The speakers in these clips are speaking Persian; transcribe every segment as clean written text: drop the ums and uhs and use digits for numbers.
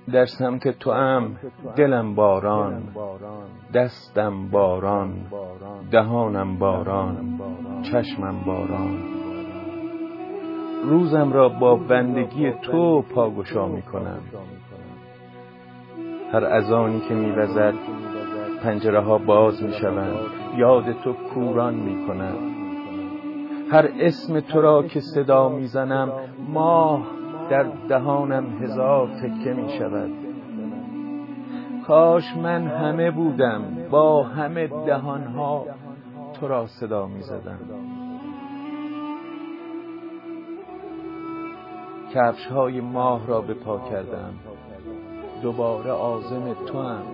در سمت توام دلم باران، دستم باران، دهانم باران، چشمم باران. روزم را با بندگی تو پاگشا می کنم. هر اذانی که می وزد پنجره ها باز می شوند، یاد تو کوران می کنم. هر اسم تو را که صدا می زنم، ماه در دهانم هزار تکه می شود. کاش من همه بودم، با همه دهانها تو را صدا می زدم. کفش های ماه را به پا کردم، دوباره عازم توام.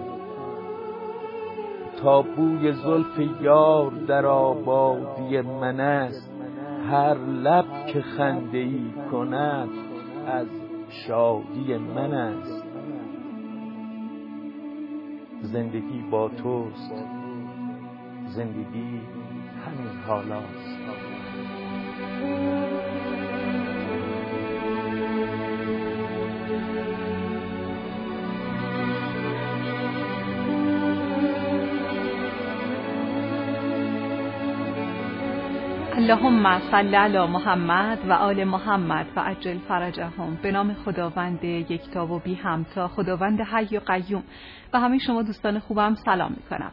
تا بوی زلف یار در آبادی من است، هر لب که خنده ای کند از شادی من است. زندگی با توست، زندگی همین حالاست. اللهم صل علی محمد و آل محمد و عجل فرجهم. به نام خداوند یکتا و بی همتا، خداوند حی و قیوم. و همه شما دوستان خوبم سلام میکنم.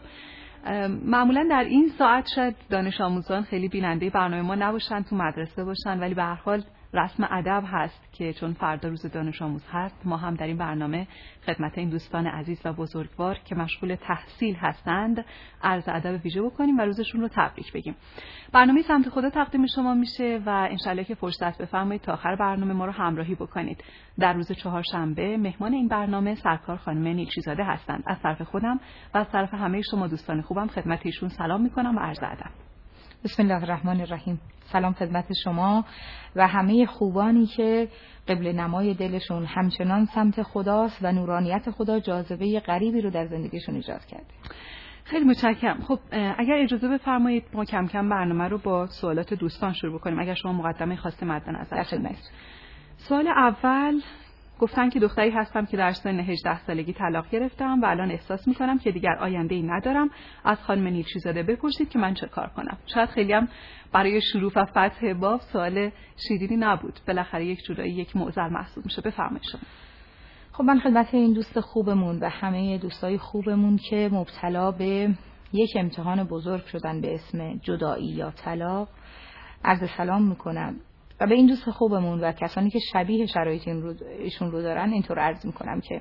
معمولا در این ساعت شاید دانش آموزان خیلی بیننده برنامه ما نباشن، تو مدرسه باشن، ولی به هر حال رسم ادب هست که چون فردا روز دانش آموز هست، ما هم در این برنامه خدمت این دوستان عزیز و بزرگوار که مشغول تحصیل هستند عرض ادب ویژه بکنیم و روزشون رو تبریک بگیم. برنامه سمت خدا تقدیم شما میشه و انشالله که فرصت بفرمایید تا آخر برنامه ما رو همراهی بکنید. در روز چهارشنبه مهمان این برنامه سرکار خانم نیلچیزاده هستند. از طرف خودم و از طرف همه شما دوستان خوبم خدمت ایشون سلام میکنم و عرض ادب. بسم الله الرحمن الرحیم. سلام خدمت شما و همه خوبانی که قبل نمای دلشون همچنان سمت خداست و نورانیت خدا جاذبه غریبی رو در زندگیشون ایجاد کرده. خیلی متشکرم. خب اگر اجازه بفرمایید ما کم کم برنامه رو با سوالات دوستان شروع بکنیم. اگر شما مقدمه خاصی مد نظر دارید. سوال اول، گفتن که دختری هستم که در سن 18 سالگی طلاق گرفتم و الان احساس میکنم که دیگر آینده‌ای ندارم. از خانم نیلچیزاده بپرسید که من چه کار کنم. شاید خیلی هم برای شروع و فتح باب سوال شیرینی نبود، بالاخره یک جورایی یک معضل محسوب میشه. بفرمایید شما. خب من خدمت این دوست خوبمون و همه دوستای خوبمون که مبتلا به یک امتحان بزرگ شدن به اسم جدایی یا طلاق عرض سلام میکنم و به این دوست خوبمون و کسانی که شبیه شرایط ایشون رو دارن اینطور عرض میکنم که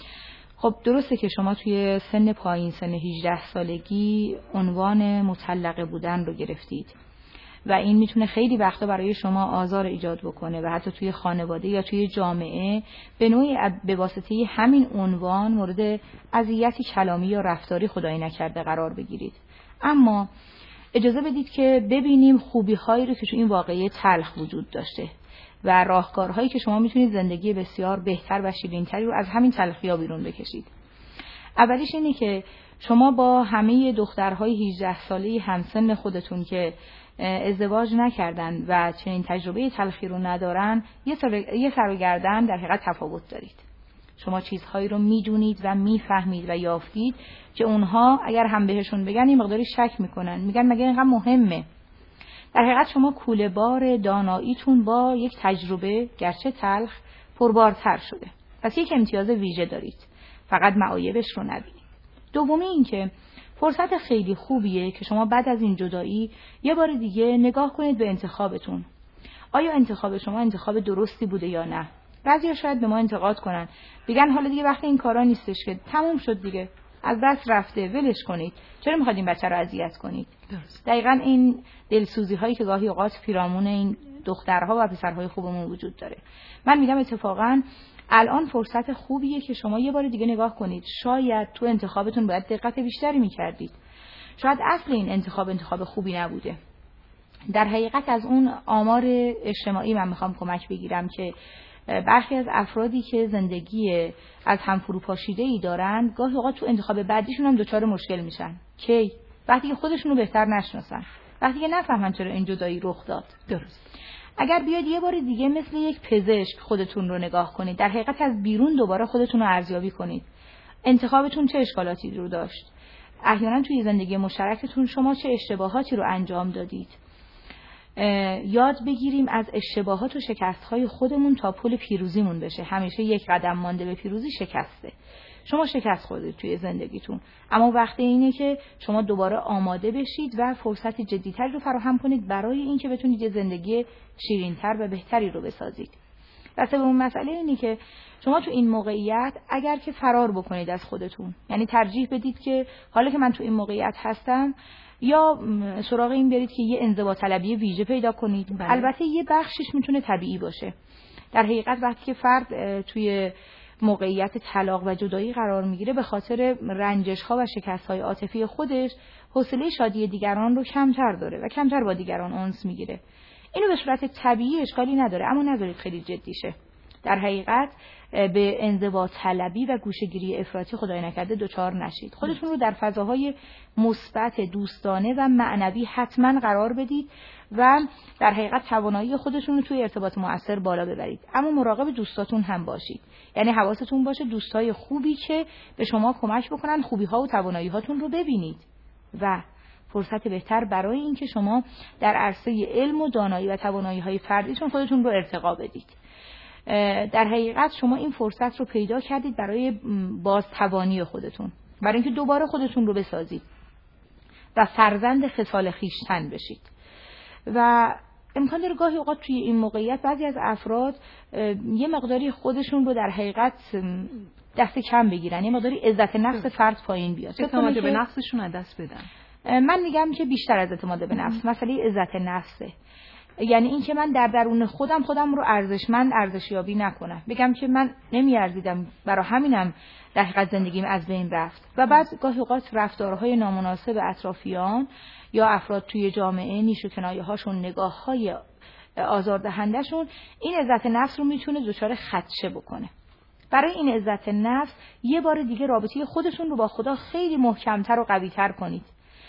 خب درسته که شما توی سن پایین، سن 18 سالگی عنوان مطلقه بودن رو گرفتید و این میتونه خیلی وقتا برای شما آزار ایجاد بکنه و حتی توی خانواده یا توی جامعه به نوعی به واسطه همین عنوان مورد اذیتی کلامی یا رفتاری خدای نکرده قرار بگیرید. اما اجازه بدید که ببینیم خوبی‌هایی رو که تو این واقعه تلخ وجود داشته و راهکارهایی که شما میتونید زندگی بسیار بهتر و شیرین‌تری رو از همین تلخی‌ها بیرون بکشید. اولیش اینه که شما با همه دخترهای 18 ساله‌ی همسن خودتون که ازدواج نکردن و چنین تجربه تلخی رو ندارن یه سر و گردن در حقیقت تفاوت دارید. شما چیزهایی رو میدونید و میفهمید و یافتید که اونها اگر هم بهشون بگن این مقداری شک میکنن، میگن مگه اینقدر مهمه. در حقیقت شما کوله بار داناییتون با یک تجربه گرچه تلخ پربارتر شده. پس یک امتیاز ویژه دارید، فقط معایبش رو نبینید. دومی این که فرصت خیلی خوبیه که شما بعد از این جدایی یه بار دیگه نگاه کنید به انتخابتون. آیا انتخاب شما انتخاب درستی بوده یا نه؟ بعضیا شاید به ما انتقاد کنن، بگن حالا دیگه وقت این کارا نیستش که تموم شد دیگه، از دست رفته، ولش کنید، چرا میخواید این بچه رو اذیت کنید؟ درست. دقیقاً این دلسوزی هایی که گاهی اوقات پیرامون این دخترها و پسرهای خوبمون وجود داره. من میگم اتفاقاً الان فرصت خوبیه که شما یه بار دیگه نگاه کنید. شاید تو انتخابتون باید دقت بیشتری میکردید. شاید اصل این انتخاب خوبی نبوده. در حقیقت از اون آمار اجتماعی من میخوام کمک بگیرم که برخی از افرادی که زندگی از هم فروپاشیده‌ای دارن گاهی اوقات تو انتخاب بعدیشون هم دچار مشکل میشن. کی؟ وقتی که خودشونو بهتر نشناسن، وقتی که نفهمن چرا این جدایی رخ داد. درست. اگر بیاید یه بار دیگه مثل یک پزشک خودتون رو نگاه کنید، در حقیقت از بیرون دوباره خودتون رو ارزیابی کنید. انتخابتون چه اشکالاتی رو داشت؟ احیانا توی زندگی مشترکتون شما چه اشتباهاتی رو انجام دادید؟ یاد بگیریم از اشتباهات و شکست‌های خودمون تا پل پیروزیمون بشه. همیشه یک قدم مانده به پیروزی شکسته. شما شکست خوردید توی زندگیتون، اما وقت اینه که شما دوباره آماده بشید و فرصت جدی‌تری رو فراهم کنید برای اینکه بتونید یه زندگی شیرین‌تر و بهتری رو بسازید. و سومین مسئله اینه که شما تو این موقعیت اگر که فرار بکنید از خودتون، یعنی ترجیح بدید که حالا که من تو این موقعیت هستم، یا سراغ این برید که یه انضباط طلبی ویژه پیدا کنید. البته یه بخشش میتونه طبیعی باشه. در حقیقت وقتی که فرد توی موقعیت طلاق و جدایی قرار میگیره، به خاطر رنجش‌ها و شکست‌های عاطفی خودش حوصله شادی دیگران رو کمتر داره و کمتر با دیگران انس میگیره. اینو به صورت طبیعی اشکالی نداره، اما نذارید خیلی جدی شه. در حقیقت به انضباط طلبی و گوشه‌گیری افراطی خدای نکرده دچار نشید. خودتون رو در فضاهای مثبت، دوستانه و معنوی حتما قرار بدید و در حقیقت توانایی خودتون رو توی ارتباط مؤثر بالا ببرید. اما مراقب دوستاتون هم باشید. یعنی حواستون باشه دوستای خوبی که به شما کمک بکنن خوبی‌ها و توانایی‌هاتون رو ببینید و فرصت بهتر برای اینکه شما در عرصه علم و دانایی و توانایی‌های فردیتون خودتون رو ارتقا بدید. در حقیقت شما این فرصت رو پیدا کردید برای بازتوانی خودتون، برای اینکه دوباره خودتون رو بسازید و فرزند خصال خویشتن بشید. و امکان داره گاهی اوقات توی این موقعیت بعضی از افراد یه مقداری خودشون رو در حقیقت دست کم بگیرن، یه مقداری عزت نفس فرد پایین بیاد، اعتماد به نفسشون از دست بدن. من میگم که بیشتر از اعتماد به نفس، مسئله عزت نفسه. یعنی این که من در درون خودم رو ارزشمند ارزشیابی نکنم، بگم که من نمیارزیدم، برای همینم در حقیقت زندگیم از بین رفت. و بعد گاهی اوقات رفتارهای نامناسب اطرافیان یا افراد توی جامعه، نیش و کنایه‌هاشون، نگاه‌های آزاردهنده‌شون این عزت نفس رو میتونه دچار خدشه بکنه. برای این عزت نفس یه بار دیگه رابطه خودتون رو با خدا خیلی محکم‌تر و قوی‌تر کنید.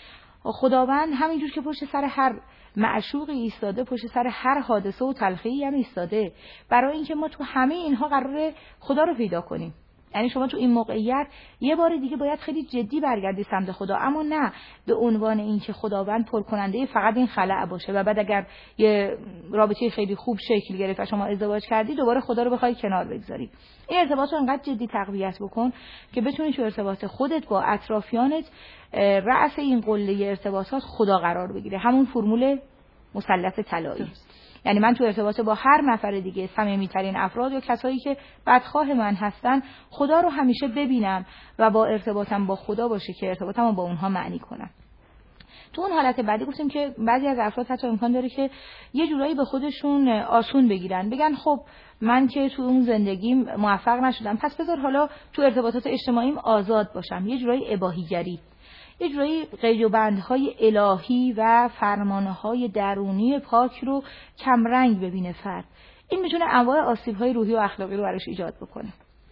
خداوند همینجور که پشت سر هر معشوقی ایستاده، پشت سر هر حادثه و تلخی‌ای هم ایستاده، برای اینکه ما تو همه اینها قراره خدا رو پیدا کنیم. یعنی شما تو این موقعیت یه بار دیگه باید خیلی جدی برگردی سمت خدا، اما نه به عنوان اینکه خداوند پرکننده فقط این خلأ باشه و بعد اگر یه رابطه خیلی خوب شکل گرفت و شما ازدواج کردی دوباره خدا رو بخوای کنار بگذاری. این ارتباط رو انقدر جدی تقویت بکن که بتونی تو ارتباط خودت با اطرافیانت رأس این قله ارتباطات خدا قرار بگیره، همون فرمول مثلث طلایی. یعنی من تو ارتباط با هر نفر دیگه، صمیمی‌ترین افراد یا کسایی که بدخواه من هستن، خدا رو همیشه ببینم و با ارتباطم با خدا باشه که ارتباطمو با اونها معنی کنم. تو اون حالت بعدی گفتیم که بعضی از افراد حتی امکان داره که یه جورایی به خودشون آسون بگیرن، بگن خب من که تو اون زندگیم موفق نشدم، پس بذار حالا تو ارتباطات اجتماعیم آزاد باشم. یه جورایی اباحیگری، یه جورایی قید و بندهای الهی و فرمانهای درونی پاک رو کمرنگ ببینه فرد. این میتونه انواع آسیب‌های روحی و اخلاقی رو براش ایجاد بکنه.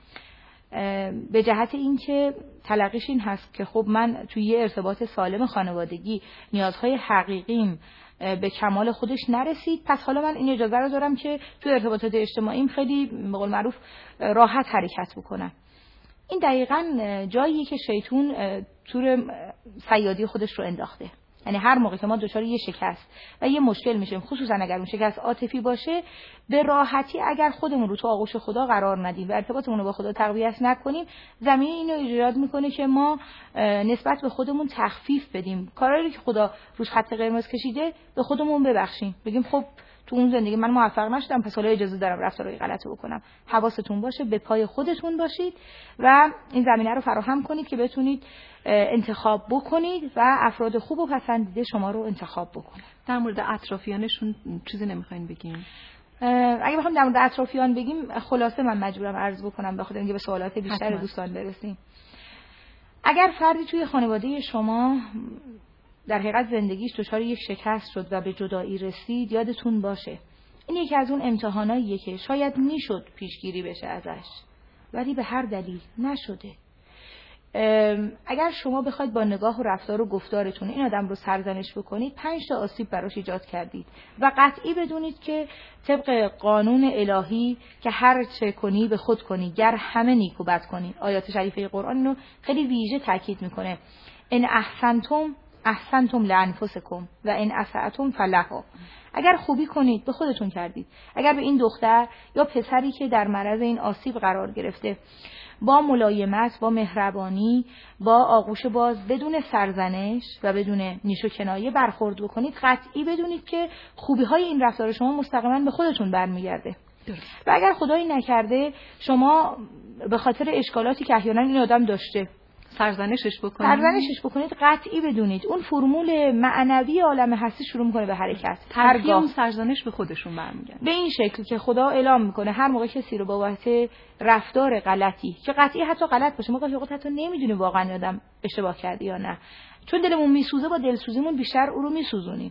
به جهت اینکه تلقیش این هست که خب من توی یه ارتباط سالم خانوادگی نیازهای حقیقیم به کمال خودش نرسید، پس حالا من این اجازه رو دارم که توی ارتباطات اجتماعیم خیلی به قول معروف راحت حرکت بکنم. این دقیقاً جاییه که شیطان تور صیادی خودش رو انداخته. یعنی هر موقع که ما دچار یه شکست و یه مشکل میشیم، خصوصا اگر اون شکست عاطفی باشه، به راحتی اگر خودمون رو تو آغوش خدا قرار ندیم و ارتباطمون رو با خدا تقویت نکنیم، زمینه اینو ایجاد میکنه که ما نسبت به خودمون تخفیف بدیم. کارایی که خدا روش خط قرمز کشیده به خودمون ببخشیم، بگیم خب تو اون زندگی من موفق نشدم، پس حالا اجازه دارم رفتارهای غلط بکنم. حواستون باشه، به پای خودتون باشید و این زمینه رو فراهم کنید که بتونید انتخاب بکنید و افراد خوب و پسندیده شما رو انتخاب بکنید. در مورد اطرافیانشون چیزی نمیخواین بگیم؟ اگه بخوام در مورد اطرافیان بگیم، خلاصه من مجبورم عرض بکنم بخاطر اینکه به سوالات بیشتر دوستان برسیم. اگر فردی توی خانواده شما در حقیقت زندگیش دچار یک شکست شد و به جدایی رسید، یادتون باشه این یکی از اون امتحاناییه که شاید میشد پیشگیری بشه ازش، ولی به هر دلیل نشده. اگر شما بخواید با نگاه و رفتار و گفتارتون این آدم رو سرزنش بکنید 5 تا آسیب براش ایجاد کردید و قطعی بدونید که طبق قانون الهی که هر چه کنی به خود کنی گر همه نیک و بد کنی. آیات شریفه قرآن اینو خیلی ویژه تاکید میکنه. ان احسنتم لانفسکم و ان اسأتم فلها. اگر خوبی کنید به خودتون کردید. اگر به این دختر یا پسری که در معرض این آسیب قرار گرفته با ملایمت، با مهربانی، با آغوش باز، بدون سرزنش و بدون نیش و کنایه برخورد بکنید، قطعی بدونید که خوبی‌های این رفتار شما مستقیما به خودتون برمیگرده. و اگر خدایی نکرده شما به خاطر اشکالاتی که احیانا این آدم داشته سرزنشش بکنید، قطعی بدونید اون فرمول معنوی عالم هستی شروع میکنه به حرکت. هرگاه اون سرزنش به خودشون برمیگرده. به این شکل که خدا اعلام میکنه هر موقع کسی رو بابت رفتار غلطی که قطعی حتی غلط باشه، ما گاهی اوقات حتی نمیدونیم واقعا آدم اشتباه کرده یا نه، چون دلمون میسوزه با دلسوزیمون بیشتر او رو میسوزونیم.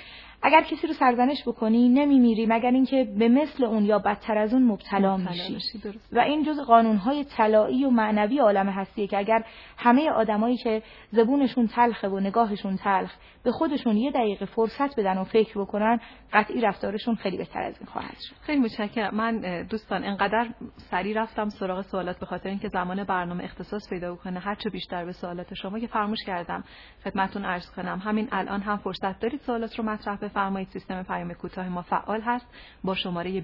اگر کسی رو سرزنش بکنی نمیمیری مگر اینکه به مثل اون یا بدتر از اون مبتلا میشی. و این جز قانونهای طلایی و معنوی عالم هستیه که اگر همه آدمایی که زبونشون تلخه و نگاهشون تلخ به خودشون یه دقیقه فرصت بدن و فکر بکنن، قطعی رفتارشون خیلی بهتر از این خواهد شد. خیلی متشکرم. من دوستان انقدر سریع رفتم سراغ سوالات به خاطر اینکه زمان برنامه اختصاص پیدا کنه هر چه بیشتر به سوالات شما که فراموش کردم خدمتتون عرض کنم. همین الان هم فرصت دارید سوالات رو مطرح بفرمایید. سیستم پیام کوتاه ما فعال هست با شماره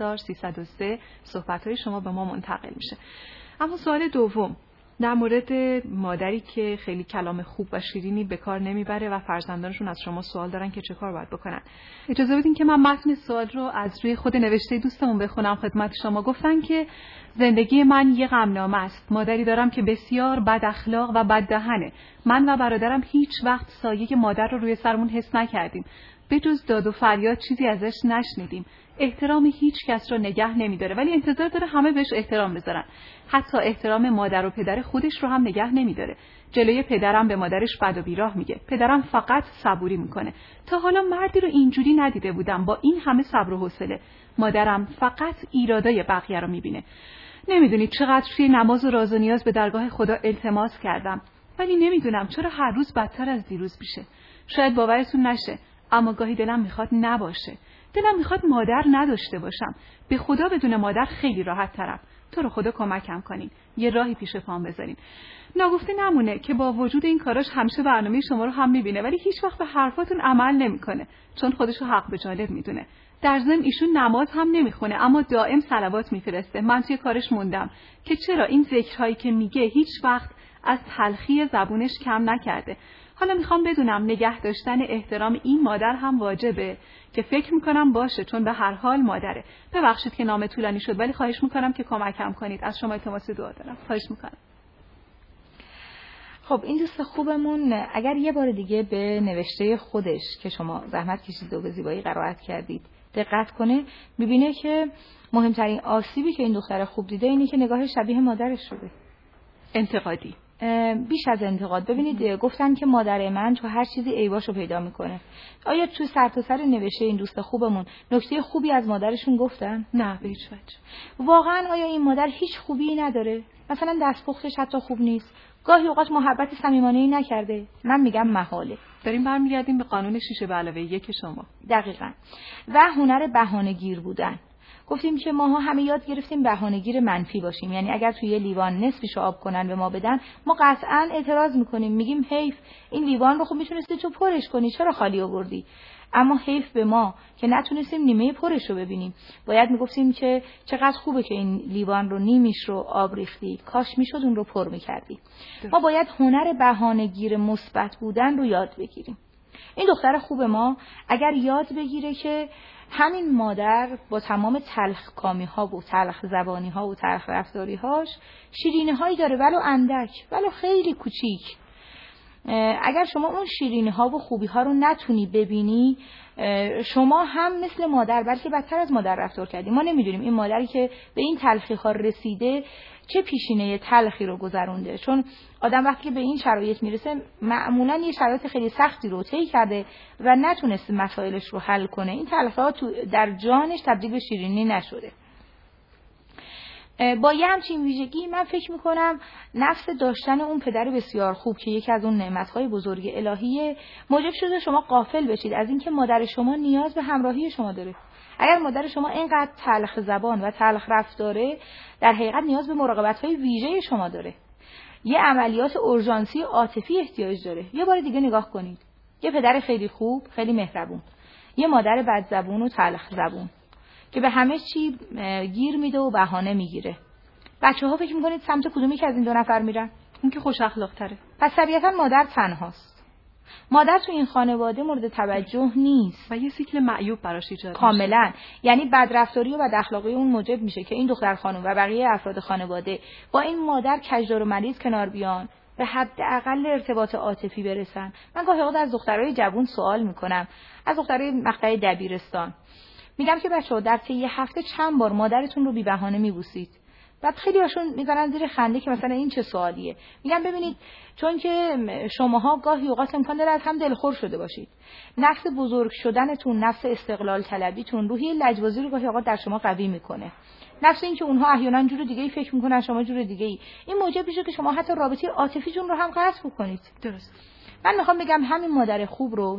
20303 صحبت‌های شما به ما منتقل میشه. اما سوال دوم در مورد مادری که خیلی کلام خوب و شیرینی به کار نمیبره و فرزندانشون از شما سوال دارن که چه کار باید بکنن. اجازه بدین که من متن سوال رو از روی خود نوشته دوستمون بخونم خدمت شما. گفتن که زندگی من یه غمنامه است. مادری دارم که بسیار بد اخلاق و بد دهنه. من و برادرم هیچ وقت سایه مادر رو روی سرمون حس نکردیم. به جز داد و فریاد چیزی ازش نشنیدیم. احترام هیچ کس رو نگه نمیداره ولی انتظار داره همه بهش احترام بذارن. حتی احترام مادر و پدر خودش رو هم نگه نمیداره. جلوی پدرم به مادرش بد و بیراه میگه. پدرم فقط صبوری میکنه. تا حالا مردی رو اینجوری ندیده بودم با این همه صبر و حوصله. مادرم فقط ایرادای بقیه رو میبینه. نمیدونید چقدر توی نماز و راز و نیاز به درگاه خدا التماس کردم ولی نمیدونم چرا هر روز بدتر از دیروز میشه. شاید باورتون نشه اما گاهی دلم میخواد نباشه. دلم میخواد مادر نداشته باشم. به خدا بدون مادر خیلی راحت ترم. تو رو خدا کمکم کنین. یه راهی پیش پام بذارین. ناگفته نمونه که با وجود این کاراش همیشه برنامه شما رو هم میبینه ولی هیچ وقت به حرفاتون عمل نمیکنه چون خودشو حق به جانب میدونه. در ضمن ایشون نماز هم نمیخونه اما دائم صلوات میفرسته. من توی کارش موندم که چرا این ذکرهایی که میگه هیچ وقت از تلخی زبونش کم نکرده. حالا میخوام بدونم نگه داشتن احترام این مادر هم واجبه که فکر میکنم باشه چون به هر حال مادره. ببخشید که نام طولانی شد ولی خواهش میکنم که کمکم کنید. از شما التماس دعا دارم. خواهش میکنم. خب این دوست خوبمون اگر یه بار دیگه به نوشته خودش که شما زحمت کشید و به زیبایی قرائت کردید دقت کنه میبینه که مهمترین آسیبی که این دختر خوب دیده اینه که نگاه شبیه مادرش شده. انتقادی بیش از انتقاد. ببینید گفتن که مادر من تو هر چیزی عیباشو پیدا میکنه. آیا تو سر نوشته این دوست خوبمون نکته خوبی از مادرشون گفتن؟ نه به هیچ وجه. واقعا آیا این مادر هیچ خوبی نداره؟ مثلا دستپختش حتی خوب نیست. گاهی اوقات محبت صمیمانه‌ای نکرده. من میگم محاله. داریم برمیگردیم به قانون 6+1 شما. دقیقاً. و هنر بهانه‌گیر بودن. گفتیم که ماها همه یاد گرفتیم بهانه‌گیر منفی باشیم. یعنی اگر توی یه لیوان نصفش آب کنن به ما بدن ما قطعاً اعتراض میکنیم. میگیم حیف این لیوان رو خب میتونستی تو پرش کنی چرا خالی آوردی؟ اما حیف به ما که نتونستیم نیمه پرش رو ببینیم. باید میگفتیم که چقدر خوبه که این لیوان رو نیمیش رو آب ریختی. کاش میشد اون رو پر میکردی. ما باید هنر بهانه‌گیر مثبت بودن رو یاد بگیریم. این دختر خوب ما اگر یاد بگیره که همین مادر با تمام تلخ کامی ها و تلخ زبانی ها و تلخ رفتاری هاش شیرینی هایی داره ولو اندک ولو خیلی کوچیک. اگر شما اون شیرینی ها و خوبی ها رو نتونی ببینی شما هم مثل مادر بلکه بدتر از مادر رفتار کردی. ما نمیدونیم این مادری که به این تلخی ها رسیده چه پیشینه تلخی رو گذرونده، چون آدم وقتی به این شرایط میرسه معمولا یه شرایط خیلی سختی رو طی کرده و نتونسته مسائلش رو حل کنه. این تلخی ها در جانش تبدیل به شیرینی نشده. با یه همچین ویژگی من فکر میکنم نفس داشتن اون پدر بسیار خوب که یکی از اون نعمتهای بزرگ الهیه موجب شده شما غافل بشید از اینکه مادر شما نیاز به همراهی شما داره. اگر مادر شما اینقدر تلخ زبان و تلخ رفتاره، در حقیقت نیاز به مراقبت‌های ویژه شما داره. یه عملیات اورژانسی عاطفی احتیاج داره. یه بار دیگه نگاه کنید. یه پدر خیلی خوب، خیلی مهربون، یه مادر بدزبون و تلخ زبون که به همه چی گیر میده و بهانه میگیره. بچه‌ها فکر می‌کنید سمت کدومی که از این دو نفر میرن؟ اون که خوش اخلاق‌تره. پس طبیعتاً مادر تنهاست. مادر تو این خانواده مورد توجه نیست و یه سیکل معیوب براش ایجاد کاملا. یعنی بدرفتاری و بد اخلاقی اون موجب میشه که این دختر خانم و بقیه افراد خانواده با این مادر کجدار و مریض کنار بیان، به حداقل ارتباط عاطفی برسن. من گاهی اوقات از دخترای جوان سوال میکنم، از دخترای مقطع دبیرستان، میگم که بچه‌ها در طی یه هفته چند بار مادرتون رو بی بهانه میبوسید؟ بعد خیلی هاشون میذارن زیر خنده که مثلا این چه سوالیه. میگم ببینید، چون که شماها گاهی اوقات امکان داره از هم دلخور شده باشید. نفس بزرگ شدنتون، نفس استقلال طلبیتون، روحیه لجبازی رو گاهی اوقات در شما قوی میکنه. نفس این که اونها احیانا جور دیگه‌ای فکر میکنن، شما جور دیگه‌ای، این موجب میشه که شما حتی رابطه عاطفیتون رو هم قطع بکنید. درست. من میخوام بگم همین مادر خوب رو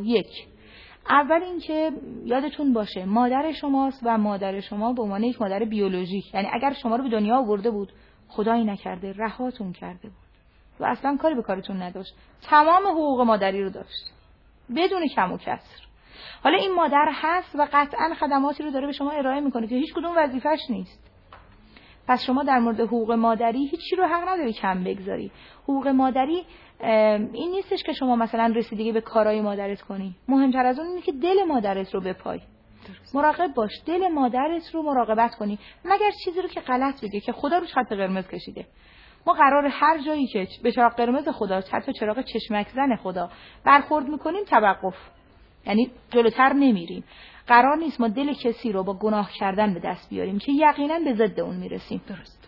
اول اینکه یادتون باشه مادر شماست و مادر شما به عنوان یک مادر بیولوژیک، یعنی اگر شما رو به دنیا آورده بود، خدایی نکرده رهاتون کرده بود و اصلا کاری به کارتون نداشت، تمام حقوق مادری رو داشت بدون کم و کسر. حالا این مادر هست و قطعا خدماتی رو داره به شما ارائه میکنه که هیچ کدوم وظیفش نیست. پس شما در مورد حقوق مادری هیچی رو حق نداری کم بگذاری. حقوق مادری این نیستش که شما مثلا رسیدگی به کارهای مادرت کنی. مهمتر از اون اینه که دل مادرت رو بپای. مراقب باش، دل مادرت رو مراقبت کنی، مگر چیزی رو که غلط بگه که خدا روش خط قرمز کشیده. ما قرار هر جایی که به چراغ قرمز خدا، حتی چراغ چشمک زن خدا برخورد میکنیم توقف، یعنی جلوتر نمیریم. قرار نیست ما دل کسی رو با گناه کردن به دست بیاریم که یقینا به ضد اون میرسیم. درست.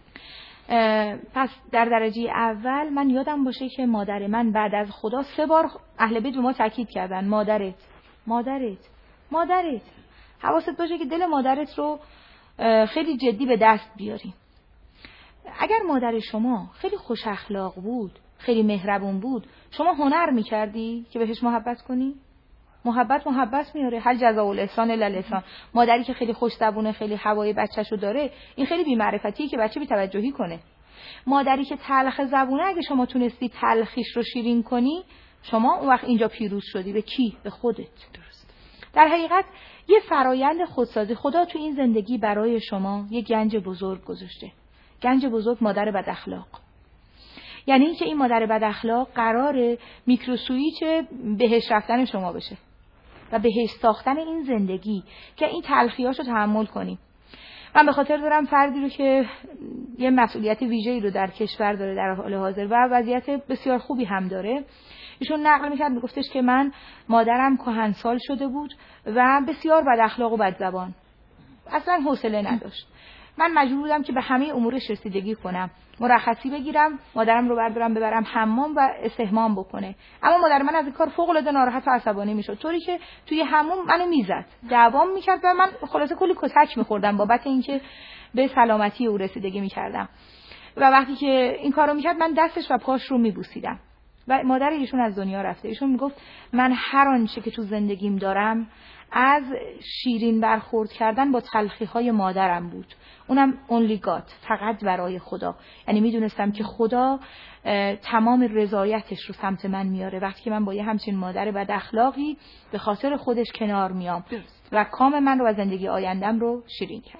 پس در درجه اول من یادم باشه که مادر من بعد از خدا 3 بار اهل بیت به ما تاکید کردن مادرت مادرت مادرت. حواست باشه که دل مادرت رو خیلی جدی به دست بیاری. اگر مادر شما خیلی خوش اخلاق بود، خیلی مهربون بود، شما هنر میکردی که بهش محبت کنی؟ محبت میاره. هل جزاء الاحسان الا الاحسان. مادری که خیلی خوش زبونه، خیلی هوای بچه‌شو داره، این خیلی بی‌معرفتیه که بچه بی‌توجهی کنه. مادری که تلخ زبونه، اگه شما تونستی تلخیش رو شیرین کنی، شما اون وقت اینجا پیروز شدی. به کی؟ به خودت. درست. در حقیقت یه فرایند خودسازی خدا تو این زندگی برای شما یه گنج بزرگ گذاشته. گنج بزرگ مادر بد اخلاق. یعنی اینکه این مادر بد اخلاق قراره میکروسویچ بهش رفتن شما بشه و بهش ساختن این زندگی که این تلخیاشو تحمل کنیم. من به خاطر دارم فردی رو که یه مسئولیت ویژه‌ای رو در کشور داره در حال حاضر و وضعیت بسیار خوبی هم داره، ایشون نقل می‌کرد، میگفتش که من مادرم کهنسال شده بود و بسیار بد اخلاق و بد زبان، اصلا حوصله نداشت. من مجبور بودم که به همه امورش رسیدگی کنم، مرخصی بگیرم، مادرم رو ببرم حمام و استحمام بکنه. اما مادر من از این کار فوق العاده ناراحت و عصبانی میشد، طوری که توی حموم منو میزد، دعوام میکرد و من خلاصه کلی کتک میخوردم بابت اینکه به سلامتی او رسیدگی میکردم. و وقتی که این کارو میکرد من دستش و پاش رو میبوسیدم. و مادر ایشون از دنیا رفته. ایشون میگفت من هر آنچه که تو زندگیم دارم از شیرین برخورد کردن با تلخی‌های مادرم بود، اونم only God، فقط برای خدا. یعنی میدونستم که خدا تمام رضایتش رو سمت من میاره وقتی که من با یه همچین مادر بد اخلاقی به خاطر خودش کنار میام و کام من رو و زندگی آیندم رو شیرین کرد.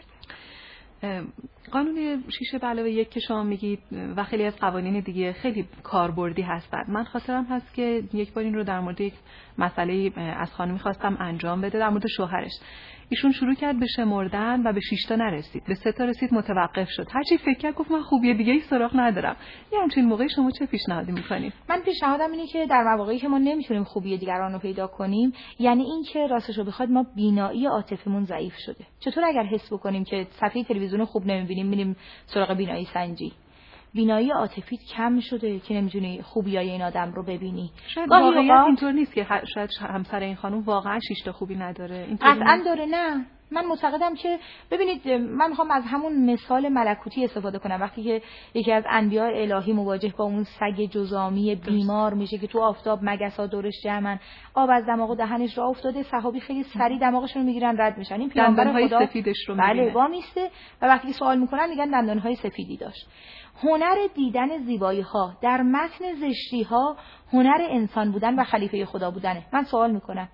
قانون 6+1 که شما میگید و خیلی از قوانین دیگه خیلی کاربردی هستند. من خاطرم هست که یک بار این رو در مورد یک مسئله از خانمی خواستم انجام بده، در مورد شوهرش. ایشون شروع کرد به شمردن و به 6 تا نرسید، به 3 تا رسید، متوقف شد. هرچی فکر کرد گفت من خوبیه دیگه ای سراغ ندارم. یه همچین موقعی شما چه پیشنهادی میکنید؟ من پیشنهادم اینه که در مواقعی که ما نمیتونیم خوبی دیگران رو پیدا کنیم، یعنی این که راستش رو بخواد ما بینایی عاطفیمون ضعیف شده. چطور اگر حس بکنیم که صفحه تلویزیون خوب نمیبینیم میریم سراغ بینایی سنجی؟ بینایی عاطفیت کم شده که نمیتونی خوبیای این آدم رو ببینی. شاید واقعیت اینطور نیست که شاید همسر این خانم واقعا 6 تا خوبی نداره. قطعاً داره. نه من معتقدم که ببینید، من میخوام از همون مثال ملکوتی استفاده کنم. وقتی که یکی از انبیاء الهی مواجه با اون سگ جذامی بیمار میشه که تو آفتاب مگسا دورش جمعن، آب از دماغ و دهنش راه افتاده، صحابی خیلی سریع دماغشون رو میگیرن رد میشن. این پیامبر خدا سفیدش رو میبینه. بله وامیسته و وقتی سوال میکنن میگن دندانهای سفیدی داشت. هنر دیدن زیبایی ها در متن زشتی ها هنر انسان بودن و خلیفه خدا بودنه. من سوال میکنم،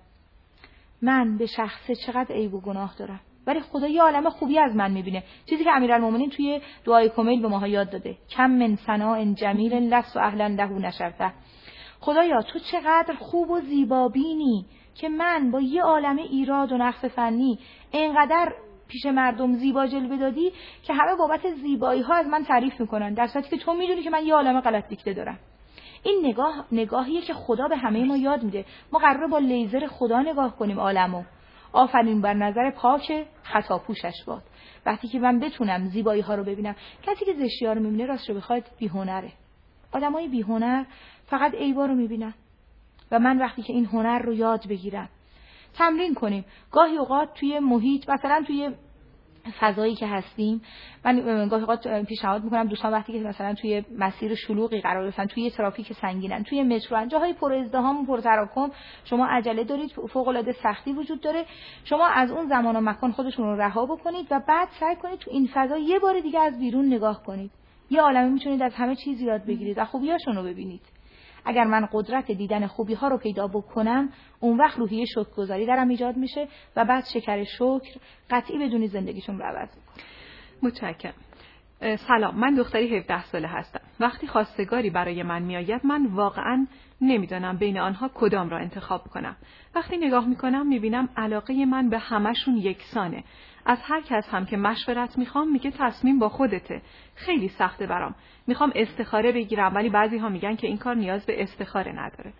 من به شخصه چقدر عیب و گناه دارم، ولی خدا یه عالمه خوبی از من میبینه. چیزی که امیرالمومنین توی دعای کمیل به ما یاد داده، کم من ثناء جمیل لست و اهلا له نشرته. خدایا تو چقدر خوب و زیبابینی که من با یه عالمه ایراد و نقص فنی اینقدر پیش مردم زیبا جلوه دادی که همه بابت زیبایی ها از من تعریف میکنن، در صورتی که تو میدونی که من یه عالمه غلط دیکته دارم. این نگاهیه که خدا به همه ما یاد میده. ما قراره با لیزر خدا نگاه کنیم عالمو. آفرین بر نظر پاک خطا پوشش باد. وقتی که من بتونم زیبایی ها رو ببینم. کسی که زشتی ها رو میبینه راست رو بخواد بی‌هنره. آدمای بی‌هنر فقط عیبا رو میبینن. و من وقتی که این هنر رو یاد بگیرم، تمرین کنیم. گاهی اوقات توی محیط، مثلا توی فضایی که هستیم، من گاهی اوقات پیشنهاد میکنم دوستان وقتی که مثلا توی مسیر شلوغی قرار گرفتن، توی ترافیک سنگینن، توی مترو، جاهای پر ازدحام و پر تراکم، شما عجله دارید، فوق العاده سختی وجود داره، شما از اون زمان و مکان خودتون رو رها بکنید و بعد سعی کنید تو این فضا یه بار دیگه از بیرون نگاه کنید. یه عالمه میتونید از همه چیز یاد بگیرید و خوبیاشون رو ببینید. اگر من قدرت دیدن خوبی ها رو پیدا بکنم، اون وقت روحیه شکرگزاری درم ایجاد میشه و بعد شکر شکر قطعی بدون زندگیشون رو عوض میکنه. متشکرم. سلام، من دختری 17 ساله هستم. وقتی خواستگاری برای من میآید، من واقعا نمیدانم بین آنها کدام را انتخاب کنم. وقتی نگاه میکنم میبینم علاقه من به همشون یکسانه. از هر کس هم که مشورت میخوام میگه تصمیم با خودته. خیلی سخته برام. میخوام استخاره بگیرم ولی بعضی ها میگن که این کار نیاز به استخاره نداره.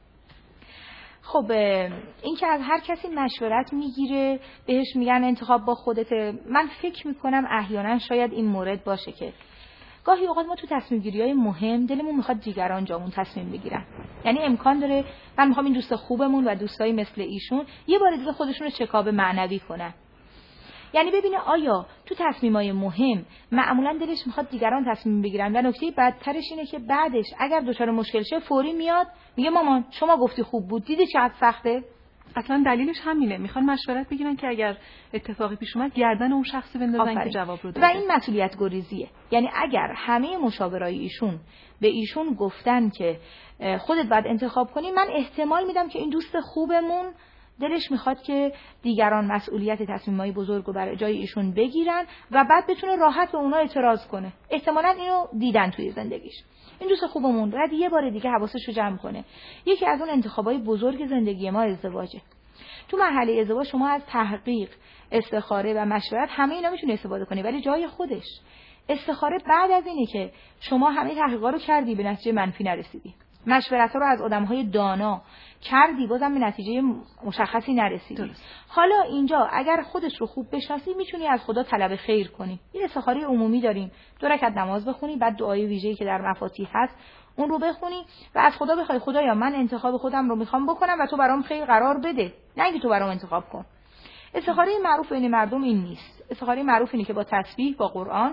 خب این که از هر کسی مشورت میگیره بهش میگن انتخاب با خودته، من فکر میکنم احیانا شاید این مورد باشه که گاهی اوقات ما تو تصمیم گیری های مهم دلمون میخواد دیگران جامون تصمیم بگیرن. یعنی امکان داره من میخوام این دوست خوبمون و دوستای مثل ایشون یه بار دیگه خودشون رو چکاب معنوی کنن. یعنی ببینه آیا تو تصمیمای مهم معمولا دلش میخواد دیگران تصمیم بگیرن و نکته بدترش اینه که بعدش اگر دچار مشکل شه فوری میاد میگه مامان شما گفتی خوب بود، دیدی چقدر سخته. اصلا دلیلش همینه، میخوان مشورت بگیرن که اگر اتفاقی پیش اومد گردن اون شخص بندازن که جواب رو داده. و این مسئولیت گریزیه. یعنی اگر همه مشاورای ایشون به ایشون گفتن که خودت باید انتخاب کنی، من احتمال میدم که این دوست خوبمون دلش میخواد که دیگران مسئولیت تصمیمای بزرگ رو برای جای ایشون بگیرن و بعد بتونه راحت به اونا اعتراض کنه. احتمالاً اینو دیدن توی زندگیش. این دوست خوبمون بعد یه بار دیگه حواسش رو جمع کنه. یکی از اون انتخابای بزرگ زندگی ما ازدواجه. تو مرحله ازدواج شما از تحقیق، استخاره و مشورت همه اینا میتونی استفاده کنی، ولی جای خودش. استخاره بعد از اینه که شما همه تحقیقا رو کردی به نتیجه منفی نرسیدی. مشورت‌ها رو از آدم‌های دانا کردی بازم به نتیجه مشخصی نرسیدی. درست. حالا اینجا اگر خودت رو خوب بشناسی میتونی از خدا طلب خیر کنی. این استخاره عمومی داریم. 2 رکعت نماز بخونی، بعد دعای ویژه‌ای که در مفاتیح هست اون رو بخونی و از خدا بخوای خدایا من انتخاب خودم رو میخوام بکنم و تو برام خیر قرار بده، نه اینکه تو برام انتخاب کن. استخاره معروف بین مردم این نیست. استخاره معروف اینه که با تسبیح، با قرآن،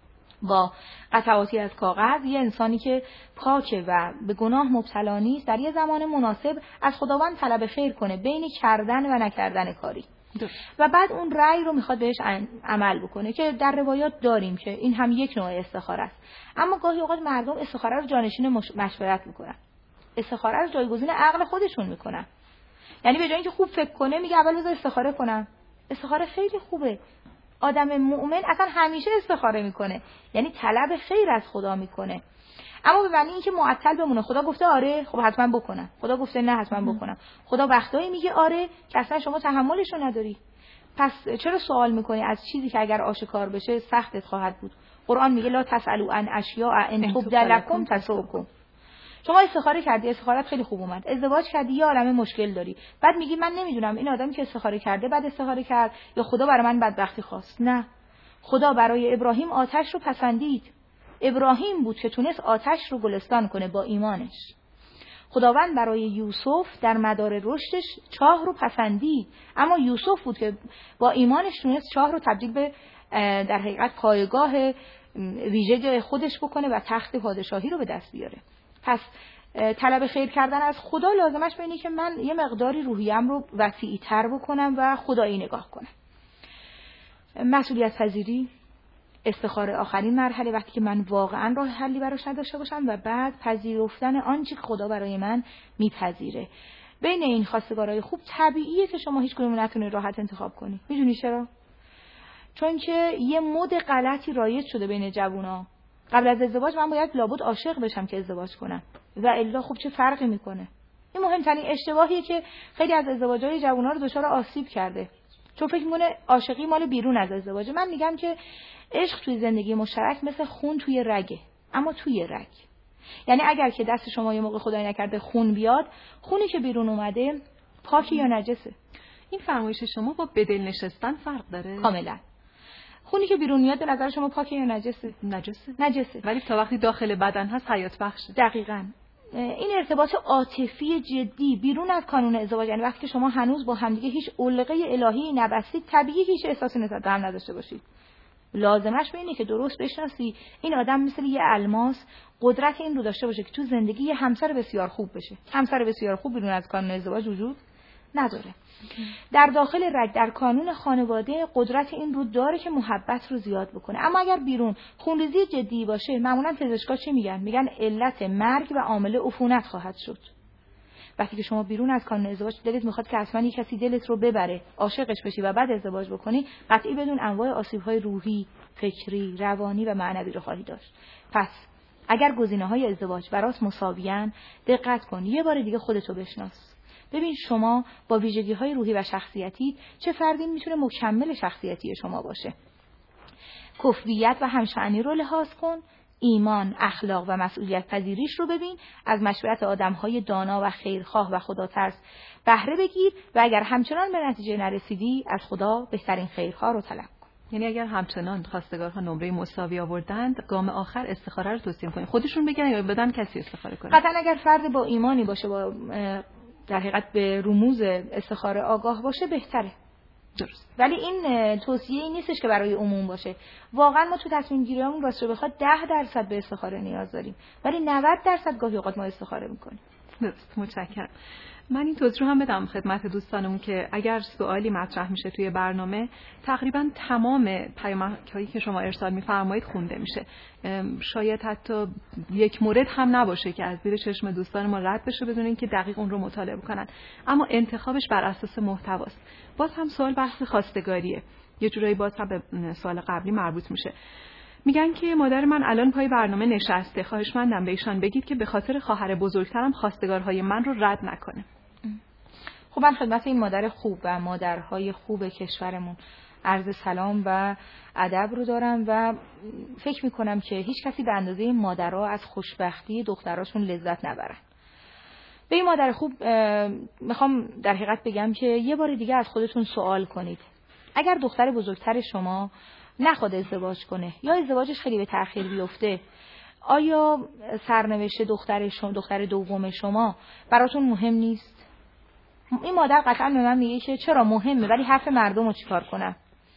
با قطعاتی از کاغذ، یه انسانی که پاکه و به گناه مبتلا نیست در یه زمان مناسب از خداوند طلب خیر کنه بین کردن و نکردن کاری و بعد اون رأی رو میخواد بهش عمل بکنه که در روایات داریم که این هم یک نوع استخاره است. اما گاهی اوقات مردم استخاره رو جانشین مشورت میکنن، استخاره رو جایگزین عقل خودشون میکنن. یعنی به جای اینکه خوب فکر کنه میگه اول بذار استخاره کنم. استخاره خیلی خوبه. آدم مؤمن اصلا همیشه استخاره میکنه، یعنی طلب خیر از خدا میکنه. اما به معنی اینکه معطل بمونه. خدا گفته آره خب حتما بکنم، خدا گفته نه حتما بکنم. خدا وقتایی میگه آره که اصلا شما تحملشو نداری. پس چرا سوال میکنی از چیزی که اگر آشکار بشه سختت خواهد بود؟ قرآن میگه لا تسألوا عن اشیاء ان تبد لکم تسؤکم. شما استخاره کردی، استخارت خیلی خوب اومد، ازدواج کردی، یه عالمه مشکل داری، بعد میگی من نمیدونم این آدمی که استخاره کرده بعد استخاره کرد یا خدا برای من بدبختی خواست. نه، خدا برای ابراهیم آتش رو پسندید. ابراهیم بود که تونست آتش رو گلستان کنه با ایمانش. خداوند برای یوسف در مدار رشدش چاه رو پسندید، اما یوسف بود که با ایمانش تونست چاه رو تبدیل به در حقیقت پایگاه ویژه خودش بکنه و تخت پادشاهی رو به دست بیاره. پس طلب خیر کردن از خدا لازمش به اینه که من یه مقداری روحیم رو وسیع‌تر بکنم و خدایی نگاه کنم. مسئولیت پذیری، استخاره آخرین مرحله، وقتی که من واقعا راه حلی براش نداشته باشم، و بعد پذیرفتن آنچه که خدا برای من میپذیره. بین این خواستگارای خوب طبیعیه که شما هیچ کدوم نتونید راحت انتخاب کنی. میدونی چرا؟ چون که یه مد غلطی رایج شده بین جوونا. قبل از ازدواج من باید لابد عاشق بشم که ازدواج کنم، و الا خب چه فرقی میکنه؟ این مهمترین اشتباهیه که خیلی از ازدواج‌های جوونا رو دچار آسیب کرده، چون فکر میکنه عاشقی مال بیرون از ازدواجه. من میگم که عشق توی زندگی مشترک مثل خون توی رگه، اما توی رگ. یعنی اگر که دست شما یه موقع خدای نکرده خون بیاد، خونی که بیرون اومده پاکی یا نجسه؟ این فرمایش شما با به دل نشستن فرق داره؟ کاملا. خونی که بیرون میاد به نظر شما پاکه یا نجسه؟ نجسه. ولی تا وقتی داخل بدن هست حیات بخشه. دقیقاً. این ارتباط عاطفی جدی بیرون از کانون ازدواج، یعنی وقتی شما هنوز با همدیگه هیچ علقه الهی نبستید، طبیعیه هیچ احساسی نسبت به هم نداشته باشید. لازمش به اینه که درست بشناسی این آدم مثل یه الماس قدرت این رو داشته باشه که تو زندگی یه همسر بسیار خوب بشه. همسر بسیار خوب بیرون از کانون ازدواج وجود نداره. در داخل رگ، در کانون خانواده، قدرت این رو داره که محبت رو زیاد بکنه. اما اگر بیرون خونریزی جدی باشه، معمولا پزشکا چی میگن؟ میگن علت مرگ و عامل عفونت خواهد شد. وقتی که شما بیرون از کانون ازدواج دلت میخواد که اصلا یک کسی دلت رو ببره، عاشقش بشی و بعد ازدواج بکنی، قطعی بدون انواع آسیب‌های روحی، فکری، روانی و معنوی رو خواهی داشت. پس اگر گزینه‌های ازدواج برات مساویان، دقت کن، یه بار دیگه خودتو بشناس. ببین شما با ویژگی‌های روحی و شخصیتی چه فردی میتونه مکمل شخصیتی شما باشه. کفویت و همشأنی رو لحاظ کن، ایمان، اخلاق و مسئولیت پذیریش رو ببین، از مشورت آدم‌های دانا و خیرخواه و خداترس بهره بگیر، و اگر همچنان به نتیجه نرسیدی از خدا بهترین خیرها رو طلب کن. یعنی اگر همچنان خواستگارها نمره مساوی آوردند، گام آخر استخاره رو توصیه کنید. خودشون بگن یا بدن کسی استخاره کنه؟ قطعا اگر فرد با ایمانی باشه، با در حقیقت به رموز استخاره آگاه باشه، بهتره. درست. ولی این توصیه‌ای نیستش که برای عموم باشه. واقعا ما تو تصمیم گیریامون راستش بخواد 10% به استخاره نیاز داریم، ولی 90% گاهی اوقات ما استخاره میکنیم. درست، متشکرم. من این توضیح رو هم بدم خدمت دوستانمون که اگر سوالی مطرح میشه توی برنامه، تقریبا تمام پیامک‌هایی که شما ارسال می‌فرمایید خونده میشه. شاید حتی یک مورد هم نباشه که از زیر چشم دوستان ما رد بشه بدون اینکه دقیق اون رو مطالعه کنن، اما انتخابش بر اساس محتواست. باز هم سوال بحث خواستگاریه، یه جورایی باز هم به سوال قبلی مربوط میشه. میگن که مادر من الان پای برنامه نشسته، خواهشمندم به ایشان بگید که به خاطر خواهر بزرگترم خواستگارهای من رو رد نکنه. خب من خدمت این مادر خوب و مادرهای خوب کشورمون عرض سلام و ادب رو دارم و فکر میکنم که هیچ کسی به اندازه این مادرها از خوشبختی دختراشون لذت نبرن. به این مادر خوب میخوام در حقیقت بگم که یه بار دیگه از خودتون سوال کنید. اگر دختر بزرگتر شما نخواد ازدواج کنه یا ازدواجش خیلی به تأخیر بیفته، آیا سرنوشت دختر دوم شما براتون مهم نیست؟ این مادر قطعا به من میگه که چرا مهمه، ولی حرف مردم رو چیکار کنم؟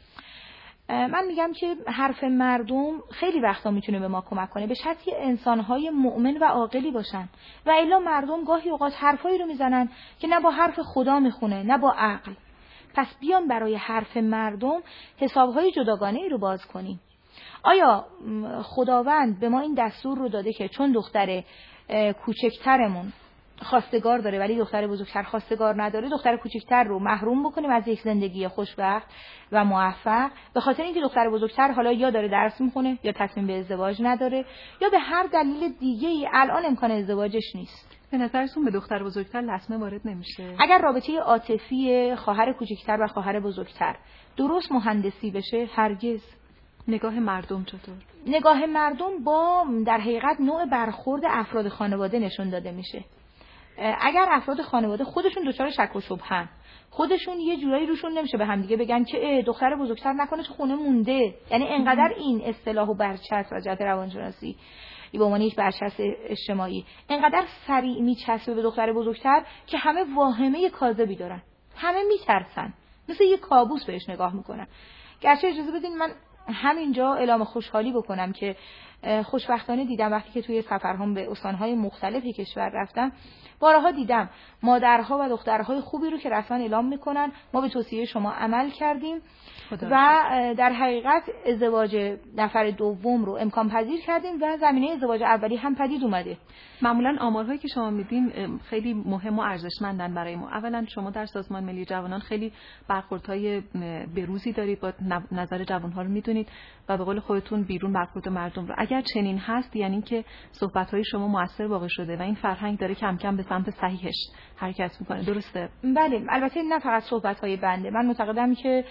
من میگم که حرف مردم خیلی وقتا میتونه به ما کمک کنه، به شرطی انسانهای مؤمن و عاقلی باشن، و الا مردم گاهی اوقات حرفایی رو میزنن که نه با حرف خدا میخونه نه با عقل. پس بیان برای حرف مردم حسابهای جداگانه‌ای رو باز کنیم. آیا خداوند به ما این دستور رو داده که چون دختر کوچکترمون خواستگار داره ولی دختر بزرگتر خواستگار نداره، دختر کوچکتر رو محروم بکنیم از یک زندگی خوشبخت و موفق به خاطر اینکه دختر بزرگتر حالا یا داره درس میخونه یا تصمیم به ازدواج نداره یا به هر دلیل دیگه‌ای الان امکان ازدواجش نیست؟ به نظرتون به دختر بزرگتر لطمه وارد نمیشه؟ اگر رابطه عاطفی خواهر کوچکتر و خواهر بزرگتر درست مهندسی بشه، هرگز. نگاه مردم چطور؟ نگاه مردم با در حقیقت نوع برخورد افراد خانواده نشون داده میشه. اگر افراد خانواده خودشون دچار شک و شبههن، خودشون یه جورایی روشون نمیشه به همدیگه بگن که دختر بزرگتر نکنه تو خونه مونده، یعنی انقدر این اصطلاح و برچسب از جهت روانشناسی به عنوان یک برچسب اجتماعی انقدر سریع میچسبه به دختر بزرگتر که همه واهمه کاذبی دارن، همه میترسن، مثل یه کابوس بهش نگاه میکنن. گرچه اجازه بدین من همینجا اعلام خوشحالی بکنم که خوشبختانه دیدم وقتی که توی سفرهام به استانهای مختلف کشور رفتم، بارها دیدم مادرها و دخترهای خوبی رو که رسما اعلام میکنن ما به توصیه شما عمل کردیم و در حقیقت ازدواج نفر دوم رو امکان پذیر کردیم و زمینه ازدواج اولی هم پدید اومده. معمولا آمارهایی که شما میدین خیلی مهم و ارزشمندن برای ما. اولا شما در سازمان ملی جوانان خیلی برخوردهای بروزی دارید، با نظر جوانها رو میدونید و به قول خودتون بیرون برخورد مردم رو. اگر چنین هست یعنی که صحبت‌های شما مؤثر واقع شده و این فرهنگ داره کم کم به سمت صحیحش حرکت میکنه، درسته؟ بله، البته نه فقط صحبت‌های بنده، من معتقدم که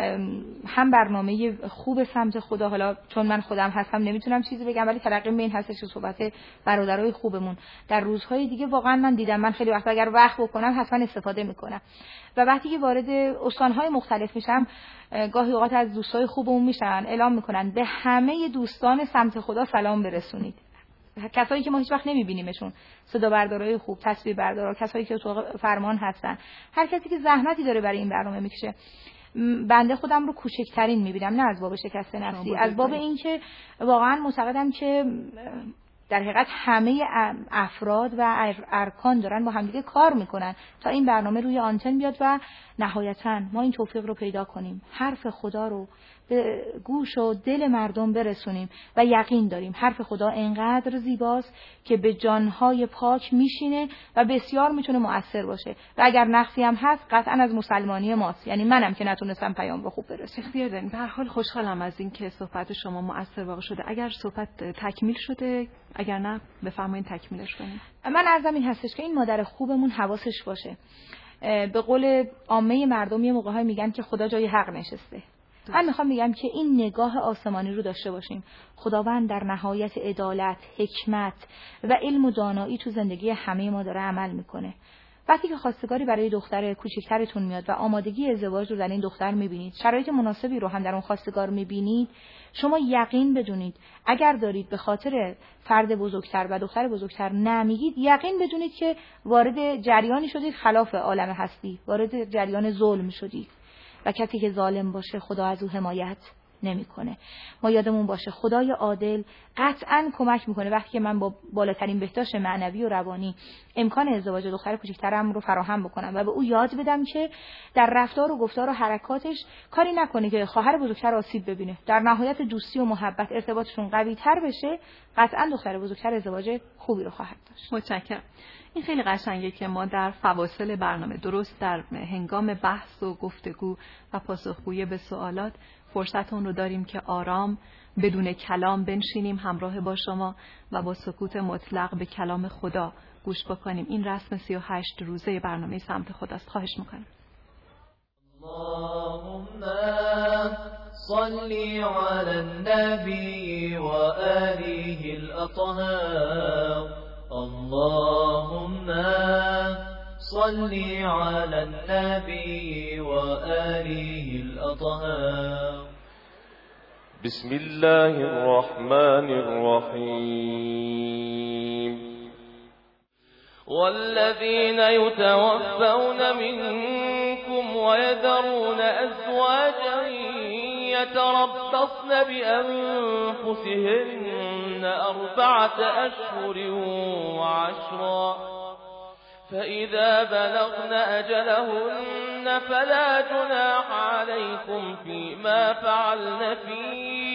هم برنامه خوب سمت خدا، حالا چون من خودم هستم نمیتونم چیزی بگم، ولی ترقیم به این هستش که صحبت برادرای خوبمون در روزهای دیگه واقعا من دیدم، من خیلی وقت اگر وقت بکنم حتما استفاده میکنم و وقتی که وارد استانهای مختلف میشم گاهی اوقات از دوستای خوبمون میشن اعلام میکنن به همه دوستان سمت خدا سلام برسونید. کسایی که ما هیچ وقت نمیبینیمشون، صدا بردارای خوب، تصویر بردارا، کسایی که تو فرمان هستن، هر کسی که زحمتی داره برای این برنامه میکشه. بنده خودم رو کوچکترین میبینم، نه از باب شکست نفسی، از باب این که واقعا معتقدم که در حقیقت همه افراد و ارکان دارن با همدیگه کار میکنن تا این برنامه روی آنتن بیاد و نهایتاً ما این توفیق رو پیدا کنیم حرف خدا رو به گوش و دل مردم برسونیم و یقین داریم حرف خدا انقدر زیباست که به جانهای پاک میشینه و بسیار میتونه مؤثر باشه و اگر نقصی هم هست قطعاً از مسلمانی ماست، یعنی منم که نتونستم پیام رو خوب برسونم. اختیار دارین. به هر حال خوشحالم از این که صحبت شما مؤثر واقع شده. اگر صحبت تکمیل شده، اگر نه بفرمایید تکمیلش کنید. من عرضم این هستش که این مادر خوبمون حواسش باشه. به قول عامه مردم یه موقع‌های میگن که خدا جای حق نشسته. من میخوام بگم که این نگاه آسمانی رو داشته باشیم. خداوند در نهایت عدالت، حکمت و علم و دانایی تو زندگی همه ما داره عمل میکنه. وقتی که خواستگاری برای دختر کوچکترتون میاد و آمادگی ازدواج رو در این دختر میبینید، شرایط مناسبی رو هم در اون خواستگار میبینید، شما یقین بدونید اگر دارید به خاطر فرد بزرگتر و دختر بزرگتر نمیگید، یقین بدونید که وارد جریانی شدید خلاف عالم هستی، وارد جریان ظلم شدید و کسی که ظالم باشه خدا از او حمایت نمیکنه. ما یادمون باشه خدای عادل قطعاً کمک میکنه وقتی که من با بالاترین بهداشت معنوی و روانی امکان ازدواج دختر کوچکترم رو فراهم بکنم و به او یاد بدم که در رفتار و گفتار و حرکاتش کاری نکنه که خواهر بزرگتر آسیب ببینه. در نهایت دوستی و محبت ارتباطشون قوی تر بشه، قطعاً دختر بزرگتر ازدواج خوبی رو خواهد داشت. متشکرم. این خیلی قشنگه که ما در فواصل برنامه، درست در هنگام بحث و گفتگو و پاسخگویی به سوالات، فرصت اون رو داریم که آرام بدون کلام بنشینیم همراه با شما و با سکوت مطلق به کلام خدا گوش بکنیم. این رسم 38 روزه برنامه سمت خداست. خواهش میکنم. اللهم صلی علی النبی و آله الاطهار. اللهم صلی علی النبی و آله الاطهار. بسم الله الرحمن الرحیم. والذین یتوفون منکم ويذرون أزواجا يتربصن بأنفسهن 4 أشهر وعشرا، فإذا بلغن أجلهن فلا جناح عليكم فيما فعلن في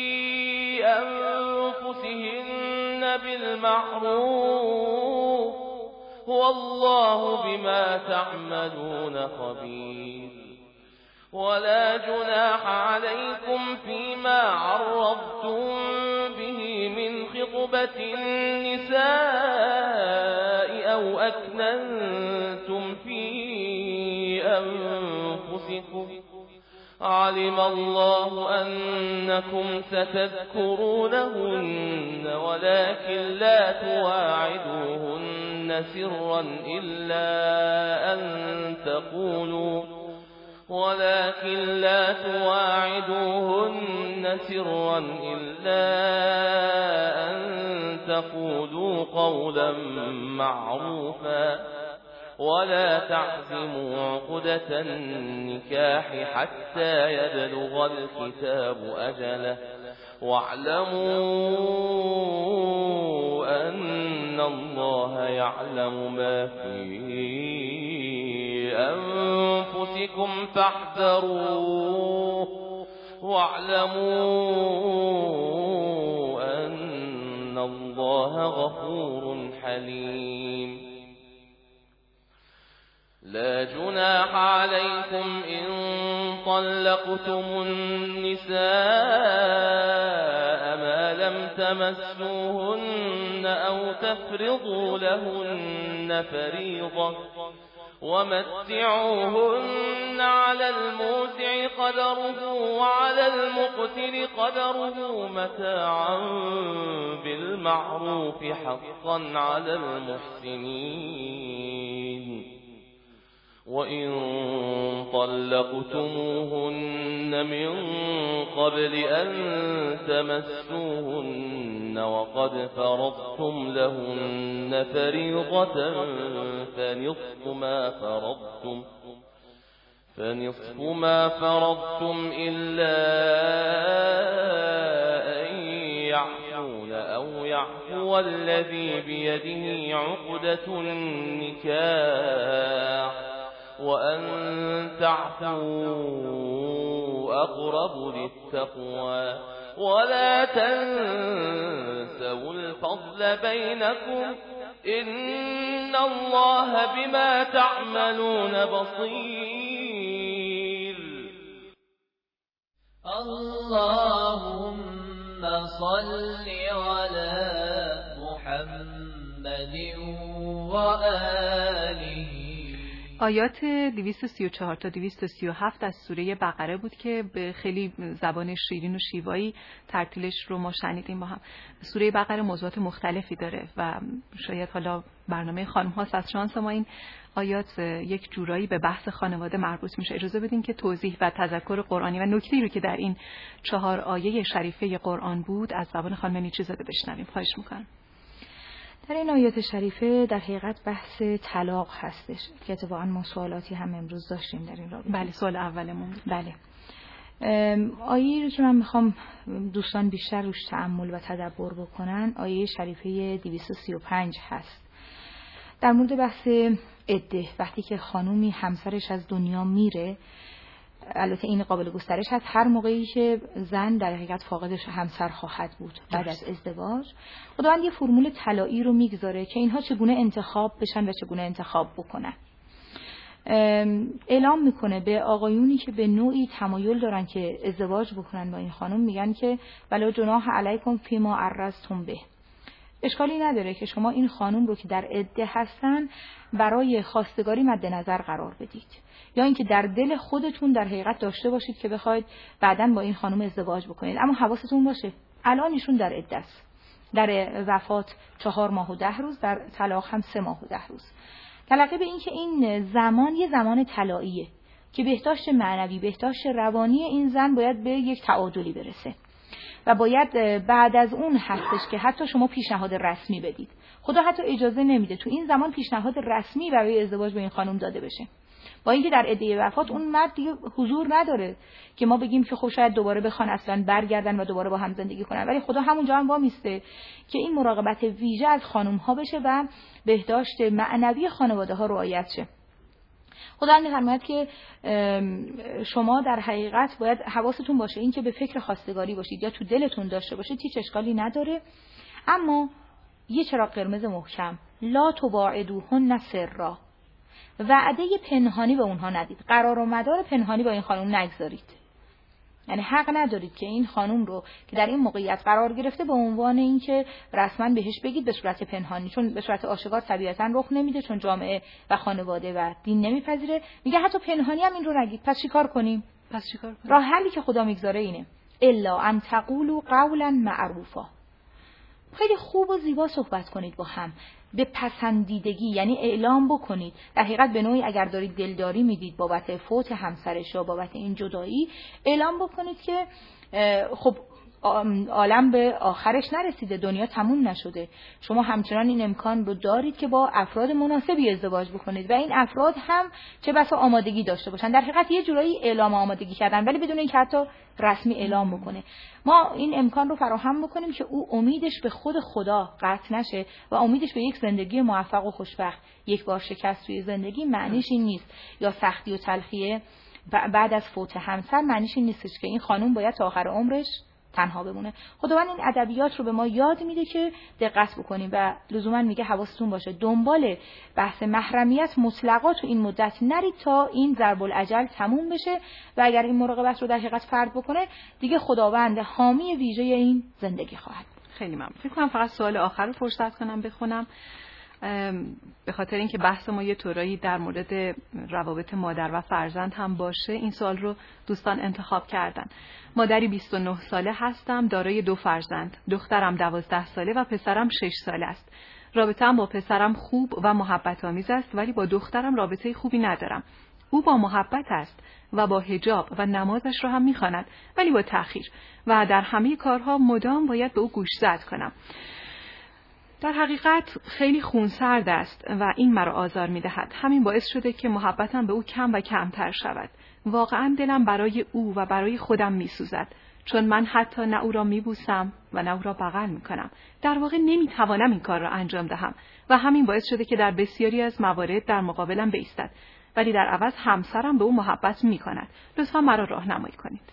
أنفسهن بالمعروف، والله بما تعملون خبير. ولا جناح عليكم فيما عرضتم به من خطبة النساء أو أكننتم في أنفسكم، علم الله أنكم ستذكرونهن ولكن لا تواعدوهن سرا إلا أن تقولوا قولا معروفا ولا تعزموا عقدة النكاح حتى يبلغ الكتاب أجله واعلموا أن الله يعلم ما في أنفسكم فاحذروه واعلموا أن الله غفور حليم لا جناح عليكم إن طلقتم النساء ما لم تمسوهن أو تفرضوا لهن فريضة ومتعوهن على الموسع قدره وعلى المقتر قدره متاعا بالمعروف حقا على المحسنين وإن طلقتموهن من قبل أن تمسوهن وقد فرضتم لهن فريضة فنصف ما فرضتم إلا أن يعفون أو يعفو الذي بيده عقدة النكاح وأن تعفوا أقرب للتقوى ولا تنسوا الفضل بينكم إن الله بما تعملون بصير. اللهم صل على محمد وآله. آیات 234 تا 237 از سوره بقره بود که به خیلی زبان شیرین و شیوایی ترتیلش رو ما شنیدیم با هم. سوره بقره موضوعات مختلفی داره و شاید حالا برنامه خانم هاست از شانس ما این آیات یک جورایی به بحث خانواده مربوط میشه. اجازه بدین که توضیح و تذکر قرآنی و نکته‌ای رو که در این 4 آیه شریفه قرآن بود از زبان خانم نیچی‌زاده بشنویم. خواهش میکنم. در این آیات شریفه در حقیقت بحث طلاق هستش که اتفاقا ما سوالاتی هم امروز داشتیم در این رابطه. بله، سوال اولمون. بله. آیه‌ای رو که من میخوام دوستان بیشتر روش تأمل و تدبر بکنن آیه شریفه 235 هست. در مورد بحث عده، وقتی که خانومی همسرش از دنیا میره، البته این قابل گسترش هست، هر موقعی که زن در حقیقت فاقدش همسر خواهد بود بعد از ازدواج، خداوند یه فرمول طلایی رو میگذاره که اینها چگونه انتخاب بشن و چگونه انتخاب بکنن. اعلام میکنه به آقایونی که به نوعی تمایل دارن که ازدواج بکنن با این خانم، میگن که ولا جناح علیکم فیما عرضتم به، اشکالی نداره که شما این خانم رو که در عده هستن برای خواستگاری مد نظر قرار بدید، یا اینکه در دل خودتون در حقیقت داشته باشید که بخواید بعداً با این خانم ازدواج بکنید، اما حواستون باشه الان ایشون در عده است، در وفات 4 ماه و 10 روز، در طلاق هم 3 ماه و 10 روز. تلقی به این که این زمان یه زمان طلاییه که بهداشت معنوی، بهداشت روانی این زن باید به یک تعادلی برسه و باید بعد از اون هستش که حتی شما پیشنهاد رسمی بدید. خدا حتی اجازه نمیده تو این زمان پیشنهاد رسمی برای ازدواج با این خانم داده بشه، با اینکه در عده وفات اون مرد دیگه حضور نداره که ما بگیم که خب شاید دوباره بخوان اصلا برگردن و دوباره با هم زندگی کنن، ولی خدا همونجا هم وامیسته که این مراقبت ویژه از خانم ها بشه و بهداشت معنوی خانواده ها رعایت شه. خدا می‌فرماید که شما در حقیقت باید حواستون باشه این که به فکر خواستگاری باشید یا تو دلتون داشته باشید، هیچ اشکالی نداره، اما یه چراغ قرمز محکم، لا تواعدوهن سرا، وعده پنهانی به اونها ندید، قرار و مدار پنهانی با این خانم نگذارید. یعنی حق ندارید که این خانم رو که در این موقعیت قرار گرفته به عنوان اینکه رسما بهش بگید به صورت پنهانی، چون به صورت آشکار طبیعتاً رخ نمیده، چون جامعه و خانواده و دین نمیپذیره. میگه حتی پنهانی هم این رو نگید. پس چیکار کنیم؟ پس چیکار کنیم؟ راه حلی که خدا میگذاره اینه: الا ان تقولوا قولا معروفا. خیلی خوب و زیبا صحبت کنید با هم، به پسندیدگی، یعنی اعلام بکنید. در حقیقت به نوعی اگر دارید دلداری میدید بابت فوت همسرش یا بابت این جدایی، اعلام بکنید که خب عالم به آخرش نرسیده، دنیا تموم نشده، شما همچنان این امکان رو دارید که با افراد مناسبی ازدواج بکنید و این افراد هم چه بسا آمادگی داشته باشن. در حقیقت یه جورایی اعلام آمادگی کردن، ولی بدون اینکه حتی رسمی اعلام بکنه. ما این امکان رو فراهم بکنیم که او امیدش به خود خدا قطع نشه و امیدش به یک زندگی موفق و خوشبخت. یک بار شکست توی زندگی معنیش این نیست، یا سختی و تلخیه بعد از فوت همسر معنیش این نیستش که این خانم باید تا آخر عمرش تنها بمونه. خداوند این ادبیات رو به ما یاد میده که دقت بکنیم و لزوما میگه حواستون باشه دنبال بحث محرمیت مطلقا تو این مدت نرید تا این ضرب الاجل تموم بشه و اگر این مراقبت رو در حقیقت فرد بکنه دیگه خداوند حامی ویژه این زندگی خواهد. خیلی ممنون. فکر کنم فقط سوال آخر رو فرصت کنم بخونم، به خاطر اینکه بحث ما یه طورایی در مورد روابط مادر و فرزند هم باشه. این سوال رو دوستان انتخاب کردن. مادری 29 ساله هستم، دارای 2 فرزند. دخترم 12 ساله و پسرم 6 ساله است. رابطه‌ام با پسرم خوب و محبت آمیز است، ولی با دخترم رابطه خوبی ندارم. او با محبت است و با حجاب و نمازش رو هم می‌خواند، ولی با تأخیر و در همه کارها مدام باید به او گوشزد کنم. در حقیقت خیلی خونسرد است و این مرا آزار می‌دهد. همین باعث شده که محبتم به او کم و کمتر شود. واقعا دلم برای او و برای خودم می‌سوزد، چون من حتی نه او را می‌بوسم و نه او را بغل می‌کنم. در واقع نمی‌توانم این کار را انجام دهم و همین باعث شده که در بسیاری از موارد در مقابلم بایستد، ولی در عوض همسرم به او محبت می‌کند. لطفاً مرا راهنمایی کنید.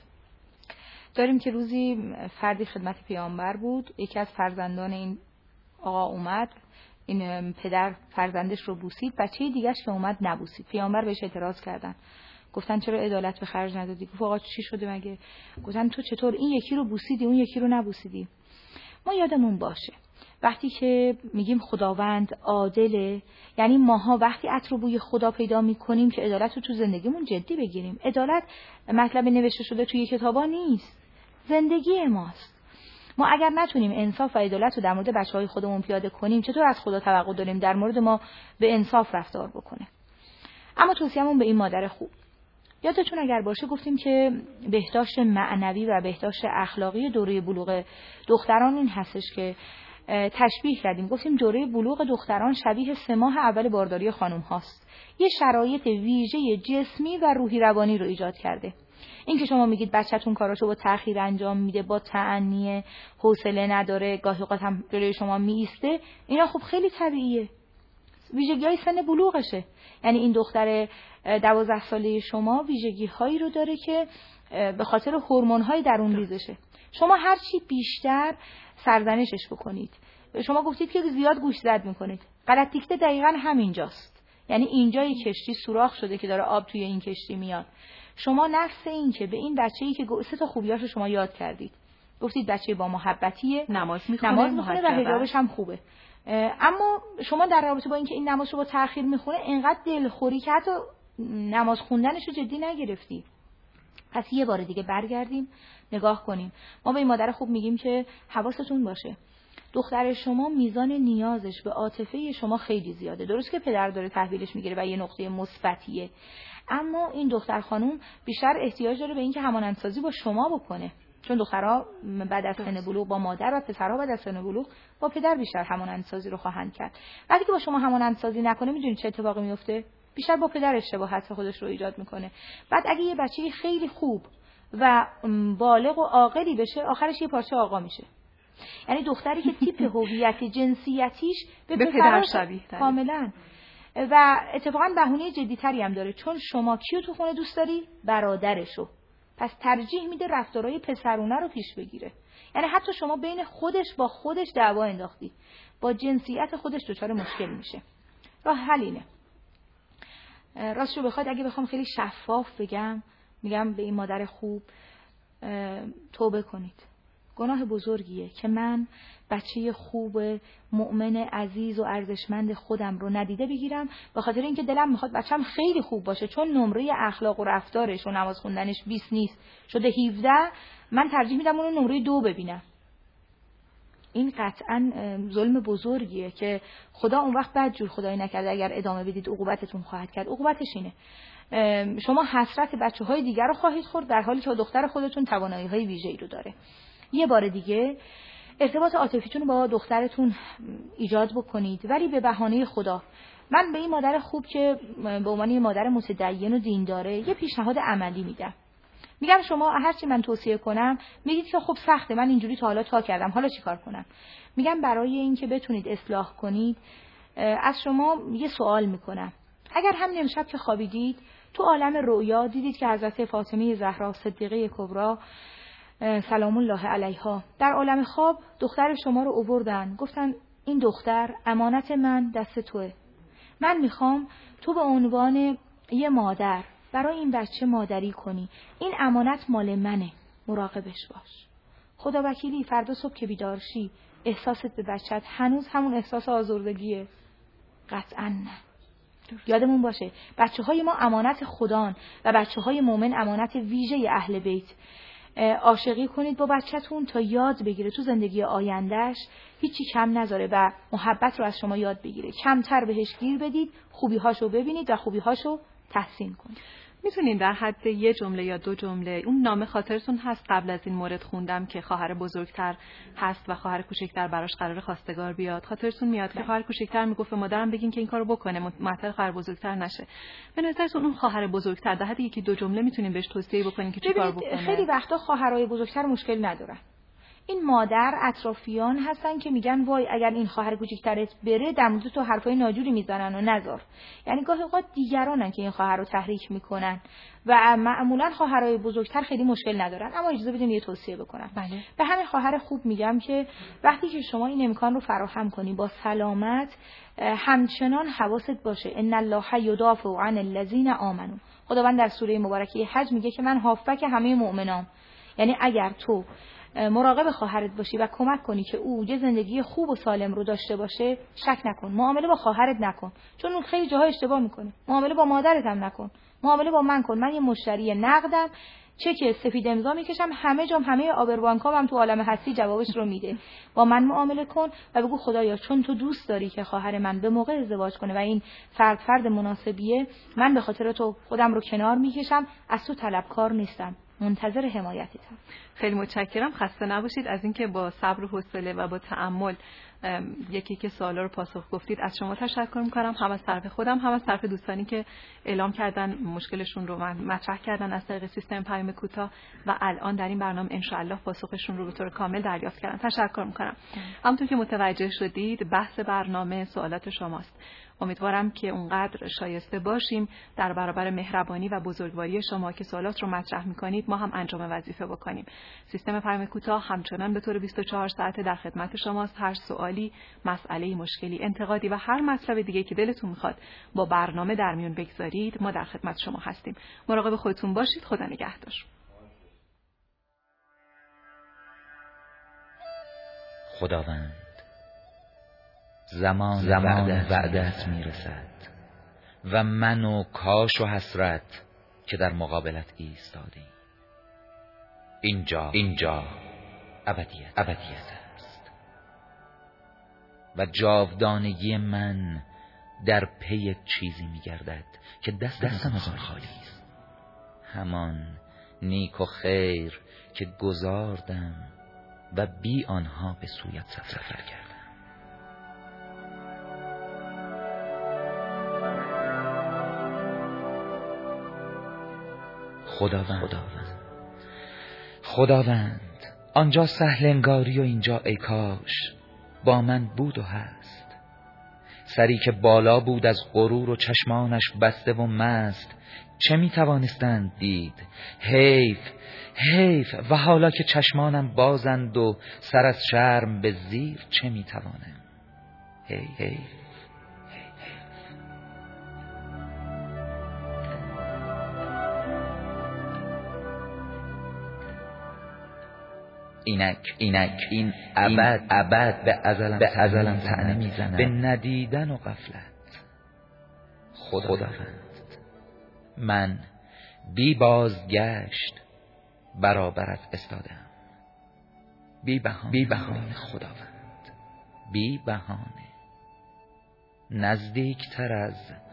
داریم که روزی فردی خدمت پیامبر بود، یکی از فرزندان این آقا اومد، این پدر فرزندش رو بوسید، بچه دیگه‌اش که اومد نبوسید. پیامبر بهش اعتراض کردن، گفتن چرا عدالت به خرج ندادی؟ گفت آقا چی شده مگه؟ گفتن تو چطور این یکی رو بوسیدی اون یکی رو نبوسیدی؟ ما یادمون باشه وقتی که میگیم خداوند عادله، یعنی ماها وقتی عطر و بوی خدا پیدا میکنیم که عدالت رو تو زندگیمون جدی بگیریم. عدالت مطلب نوشته شده توی کتابا نیست، زندگی ماست. ما اگر نتونیم انصاف و عدالت رو در مورد بچه‌های خودمون پیاده کنیم، چطور از خدا توقع داریم در مورد ما به انصاف رفتار بکنه؟ اما توصیه‌مون به این مادر خوب، یادتون اگر باشه گفتیم که بهداشت معنوی و بهداشت اخلاقی دوره بلوغ دختران این هستش که تشبیه کردیم. گفتیم دوره بلوغ دختران شبیه 3 ماه اول بارداری خانم هاست. یه شرایط ویژه جسمی و روحی روانی رو ایجاد کرده. این که شما میگید بچه‌تون کاراشو با تأخیر انجام میده، با تأنی، حوصله نداره، گاهی اوقات هم جلوی شما میایسته، اینا خب خیلی طبیعیه. ویژگی‌های سن بلوغشه. یعنی این دختر 12 ساله شما ویژگی‌هایی رو داره که به خاطر هورمون‌های درون ریزشه. شما هر چی بیشتر سرزنشش بکنید. شما گفتید که زیاد گوش زد میکنید. غلط دیکته دقیقاً همینجاست. یعنی اینجای کشتی سوراخ شده که داره آب توی این کشتی میاد. شما نفس این که به این بچه‌ای که 3 تا خوبیاشو شما یاد کردید. گفتید بچه با محبتیه، نماز میخونه و حجابش هم خوبه. اما شما در رابطه با اینکه این نماز رو با تأخیر میخونه اینقدر دلخوری که حتی نماز خوندنش رو جدی نگرفتی. پس یه بار دیگه برگردیم نگاه کنیم. ما به این مادر خوب میگیم که حواستون باشه دختر شما میزان نیازش به عاطفه شما خیلی زیاده. درست که پدر داره تحویلش میگیره و یه نقطه مثبتیه، اما این دختر خانوم بیشتر احتیاج داره به اینکه همانندسازی با شما بکنه، چون دخترها بعد از سن بلوغ با مادر و پسرها بعد از سن بلوغ با پدر بیشتر همانندسازی رو خواهند کرد. وقتی که با شما همانندسازی نکنه میدونید چه اتفاقی میفته؟ بیشتر با پدر اشتباهات خودش رو ایجاد میکنه. بعد اگه یه بچه خیلی خوب و بالغ و عاقلی بشه، آخرش یه پارچه آقا میشه. یعنی دختری که تیپ هویت جنسیتیش به پدر شبیه کاملا. و اتفاقا بهونه جدی‌تری هم داره، چون شما کیو تو خونه دوست داری؟ برادرشو. پس ترجیح میده رفتارهای پسرونه رو پیش بگیره. یعنی حتی شما بین خودش با خودش دعوا انداختی، با جنسیت خودش دچار مشکل میشه. راه حل اینه. راستشو بخواد اگه بخوام خیلی شفاف بگم، میگم به این مادر خوب توبه کنید. گناه بزرگیه که من بچه خوب مؤمن عزیز و ارزشمند خودم رو ندیده بگیرم به خاطر اینکه دلم میخواد بچه‌م خیلی خوب باشه، چون نمره اخلاق و رفتارش و نماز خوندنش 20 نیست شده 17، من ترجیح میدم اون رو نمره 2 ببینم. این قطعاً ظلم بزرگیه که خدا اون وقت بدجور خدایی نکرده اگر ادامه بدید عقوبتتون خواهد کرد. عقوبتش اینه شما حسرت بچه‌های دیگر رو خواهید خورد در حالی که دختر خودتون توانایی‌های ویژه‌ای رو داره. یه بار دیگه ارتباط عاطفیتون رو با دخترتون ایجاد بکنید، ولی به بهانه خدا. من به این مادر خوب که به عنوان یه مادر متدین و دینداره یه پیشنهاد عملی میدم. میگم شما هرچی من توصیه کنم میگید که خب سخته، من اینجوری تا حالا کردم، حالا چیکار کنم؟ میگم برای اینکه بتونید اصلاح کنید از شما یه سوال میکنم. اگر همین امشب که خوابیدید تو عالم رؤیا دیدید که حضرت فاطمه زهرا صدیقه کبری سلام الله علیها در عالم خواب دختر شما رو آوردن، گفتن این دختر امانت من دست توئه، من میخوام تو به عنوان یه مادر برای این بچه مادری کنی، این امانت مال منه، مراقبش باش. خدا وکیلی فردا صبح که بیدار شی احساست به بچت هنوز همون احساس آزردگیه؟ قطعاً نه. یادمون باشه بچه‌های ما امانت خدان و بچه‌های مؤمن امانت ویژه اهل بیت. عاشقی کنید با بچه‌تون تا یاد بگیره تو زندگی آیندهش هیچی کم نذاره و محبت رو از شما یاد بگیره. کمتر بهش گیر بدید، خوبی‌هاشو ببینید و خوبی‌هاشو تحسین کنید. میتونین در حد یه جمله یا دو جمله، اون نامه خاطرتون هست قبل از این مورد خوندم که خواهر بزرگتر هست و خواهر کوچکتر براش قرار خواستگار بیاد، خاطرتون میاد که خواهر کوچکتر میگفت مادرم بگین که این کارو بکنه معطل خواهر بزرگتر نشه. به نظرتون اون خواهر بزرگتر در حد یکی دو جمله میتونین بهش توصیه بکنین که چیکار بکنه؟ خیلی وقتا خواهرای بزرگتر مشکل ندارن. این مادر اطرافیان هستن که میگن وای اگر این خواهر کوچیک‌ترت بره در مورد تو حرفای ناجوری میزنن و نذار. یعنی گاهی اوقات دیگرانن که این خواهر رو تحریک میکنن و معمولا خواهرای بزرگتر خیلی مشکل ندارن. اما اجازه بدین یه توصیه بکنم. بله. به همین خواهر خوب میگم که وقتی که شما این امکان رو فراهم کنی با سلامت، همچنان حواست باشه ان الله یدافع عن الذین آمنوا. خداوند در سوره مبارکه حج میگه که من هافبک همه مؤمنام. یعنی اگر تو مراقب خواهرت باشی و کمک کنی که او یه زندگی خوب و سالم رو داشته باشه، شک نکن معامله با خواهرت نکن، چون اون خیلی جاها اشتباه میکنه. معامله با مادرت هم نکن، معامله با من کن. من یه مشتری نقدم، چک سفید امضا میکشم، همه جام همه آبربانکام هم تو عالم هستی جوابش رو میده. با من معامله کن و بگو خدایا چون تو دوست داری که خواهر من به موقع ازدواج کنه و این فرد مناسبیه، من به خاطر تو خودم رو کنار میکشم، از تو طلبکار نیستم، منتظر حمایتتم. خیلی متشکرم، خسته نباشید از اینکه با صبر و حوصله و با تأمل یکی که سوالا رو پاسخ گفتید. از شما تشکر می‌کنم، هم از طرف خودم هم از طرف دوستانی که اعلام کردن مشکلشون رو مطرح کردن از طریق سیستم پیام کوتاه و الان در این برنامه ان شاء الله پاسخشون رو به طور کامل دریافت کردن. تشکر می‌کنم. همونطور که متوجه شدید بحث برنامه سوالات شماست. امیدوارم که اونقدر شایسته باشیم در برابر مهربانی و بزرگواری شما که سوالات رو مطرح می‌کنید ما هم انجام وظیفه بکنیم. سیستم پیام کوتاه همچنان به طور 24 ساعته در خدمت شماست. هر سوالی، مسئله، مشکلی، انتقادی و هر مطلب دیگه که دلتون میخواد با برنامه در میون بگذارید ما در خدمت شما هستیم. مراقب خودتون باشید. خدا نگهدار. خداوند زمان وعدت میرسد و من و کاش و حسرت که در مقابلت ایستادیم. اینجا ابدیت است و جاودانگی من در پی چیزی میگردد که دستم از آن خالی است. همان نیک و خیر که گذاردم و بی آنها به سویت سفر کردم. خداوند آنجا سهل انگاری و اینجا ای کاش با من بود و هست. سری که بالا بود از غرور و چشمانش بسته و مست، چه میتوانستند دید؟ حیف و حالا که چشمانم بازند و سر از شرم به زیر چه میتوانم؟ حیف. اینک این ابد به ازلم طعنه میزند، به ندیدن و غفلت. خداوند من بی بازگشت برابرت استادم، بی بهانه خداوند، بی بهانه، نزدیکتر از